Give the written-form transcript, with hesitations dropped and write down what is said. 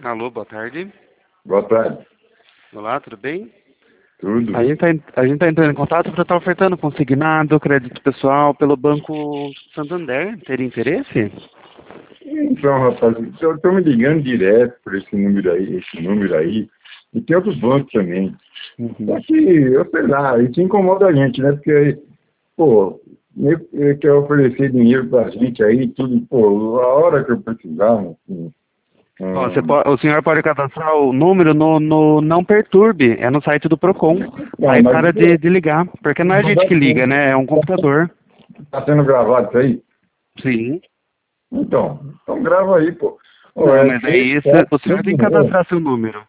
Alô, boa tarde. Boa tarde. Olá, tudo bem? Tudo. A gente tá entrando em contato para estar ofertando consignado, crédito pessoal pelo Banco Santander. Teria interesse? Então, rapaz, eu tô me ligando direto por esse número aí, e tem outros bancos também. Uhum. Só que, eu sei lá, isso incomoda a gente, né? Porque, pô, ele quer oferecer dinheiro pra gente aí, tudo, pô, a hora que eu precisar, assim, Ó, o senhor pode cadastrar o número no Não Perturbe, é no site do Procon. não, Aí mas para de ligar, porque não é a gente que liga, né? É um computador. tá sendo gravado isso aí? Sim. Então grava aí, pô. Ó, Não, é mas 3, aí 4, o senhor tem que 5, cadastrar seu número.